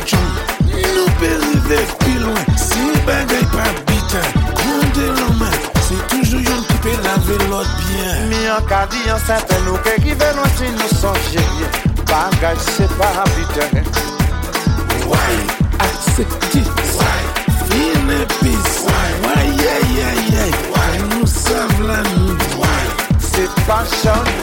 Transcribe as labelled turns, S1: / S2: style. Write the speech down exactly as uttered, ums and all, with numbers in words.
S1: nous peut arriver plus loin. Si bagay pas bitin, comptez l'en main. C'est toujours une qui peut laver l'autre bien.
S2: Mi en cas dit en certain nous que qui veut nous si nous songe bien. Bagay c'est pas bitin.
S1: Why? Acceptez. Why? Fine peace. Why? Why? Yeah, yeah, yeah. Why? Nous savons la nuit. Why?
S2: C'est pas chant.